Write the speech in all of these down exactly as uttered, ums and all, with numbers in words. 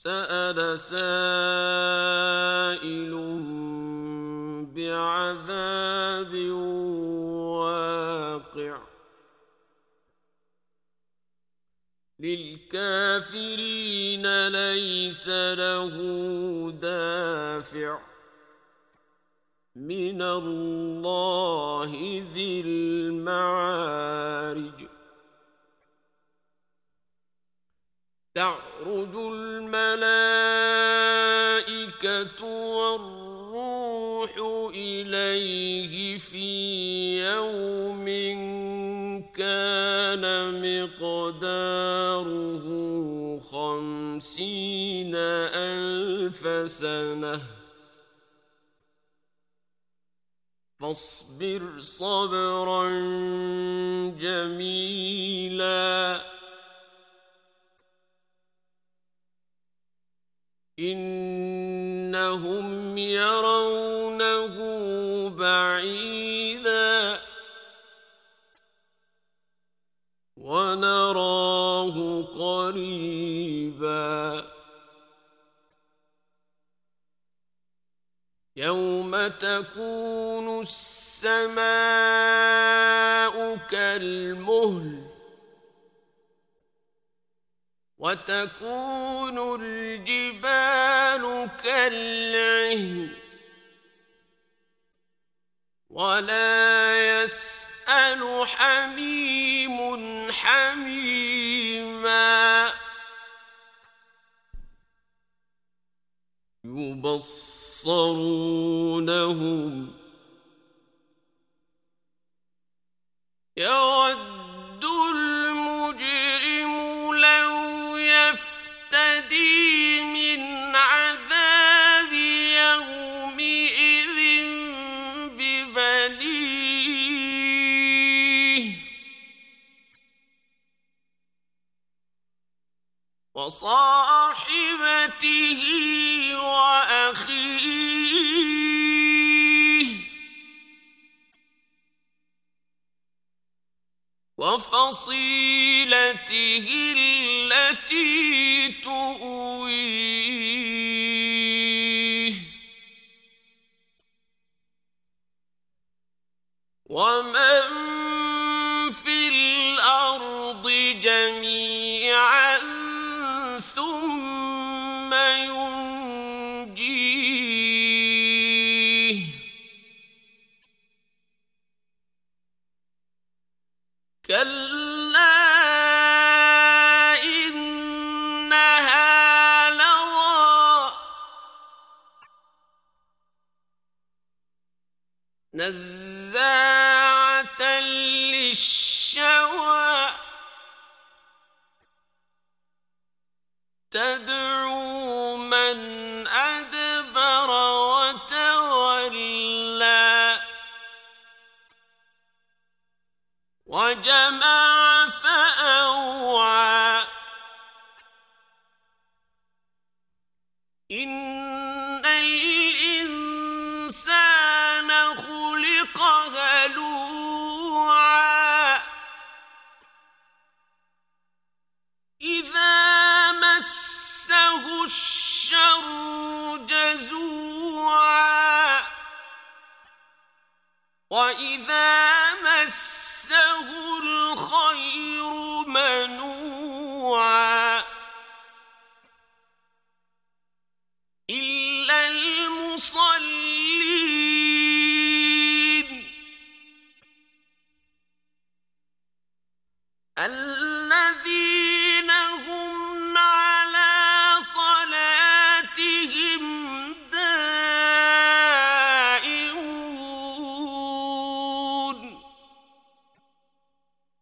سأل سائل بعذاب واقع للكافرين ليس له دافع من الله ذي المعارج تعرج الملائكة والروح إليه في يوم كان مقداره خمسين ألف سنة فاصبر صبرا جميلا إنهم يرونه بعيدا ونراه قريبا يوم تكون السماء كالمهل وتكون الجبال كالعهن ولا يسأل حميم حميما يبصرونهم يود المجرم لو يفتدي من عذاب يومئذ ببنيه وصاحبته وأخيه وفصيلته التي تؤويه ومن في الأرض جميعا ثم ينجيه كلا إنها لظى نزاعة للشوى تدعو من أدبر وتولى وجمع فأوعى إن الإنسان خلق هلوعا إذا مسه الشر جزوعا وإذا مسه الخير منوعا إلا المصلين الذين هم على صلاتهم دائمون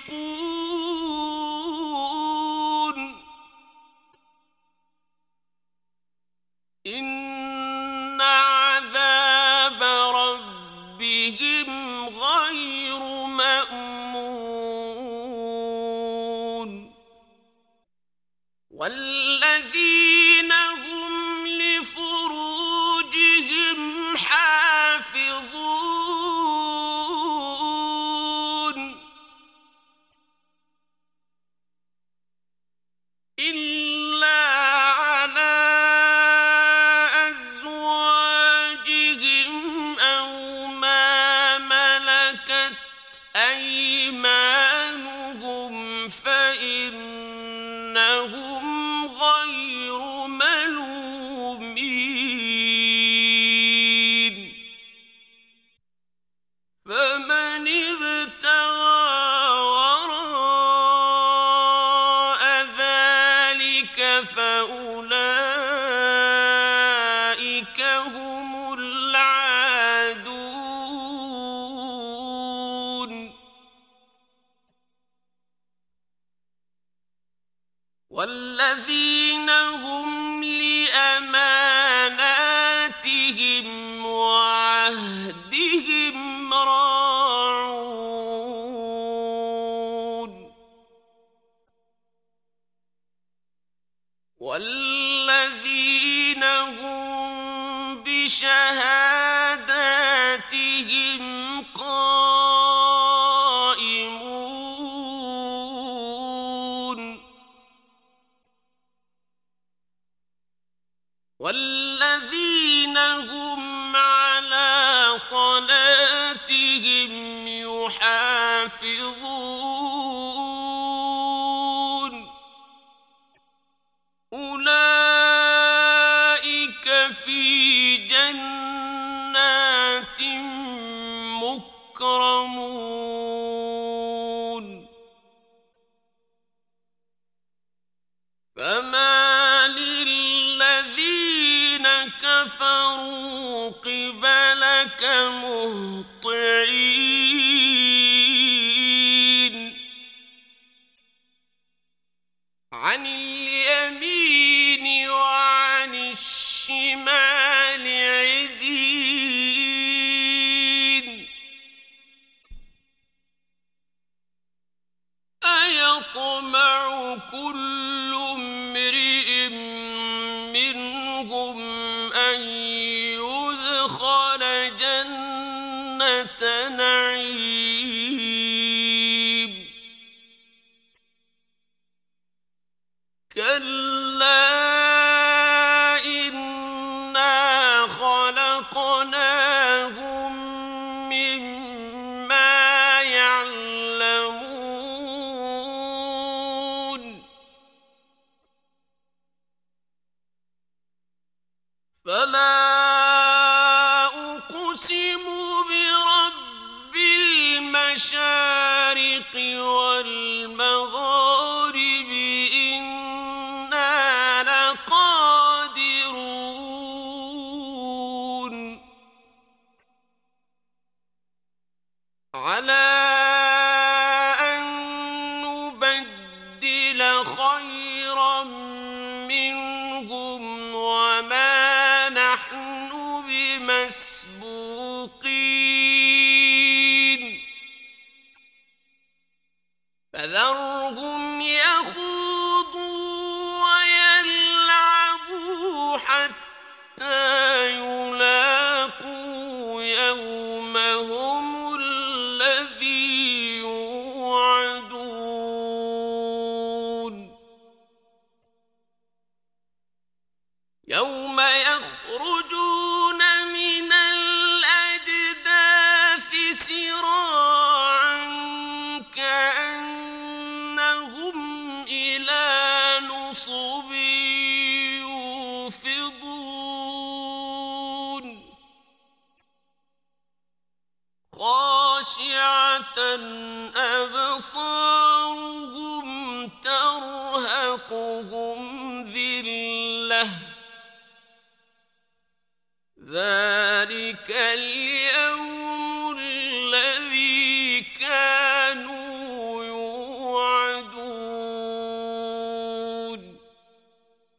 مشركون إن عذاب ربهم غير مأمون والذين هم لفروجهم حافظون إلا على أزواجهم أو ما ملكت أيمانهم فإنهم غير ملومين فمن ابتغى وراء ذلك فأولئك هم العادون والذين هم لأماناتهم وعهدهم راعون والذين هم بشهاداتهم قائمون والذين هم على صلاتهم يحافظون أولئك في جنات مكرمون فما للذين كفروا قبلك مهطعين عن اليمين وعن الشمال عزين أيطمع كل امرئ منهم أن يدخل جنة نعيم كلا إنا خلقناهم مما يعلمون فلا أقسم برب المشارق والمغارب إنا لقادرون على أن نبدل خيرا منهم وما نحن بمسبوقين فذرهم يخوضوا ويلعبوا حتى يلاقوا يومهم الذي يوعدون يوم يخرجون من الأجداث سراعا كأنهم إلى نصب يوفضون خاشعة أبصارهم ترهقهم ذلة ذلك اليوم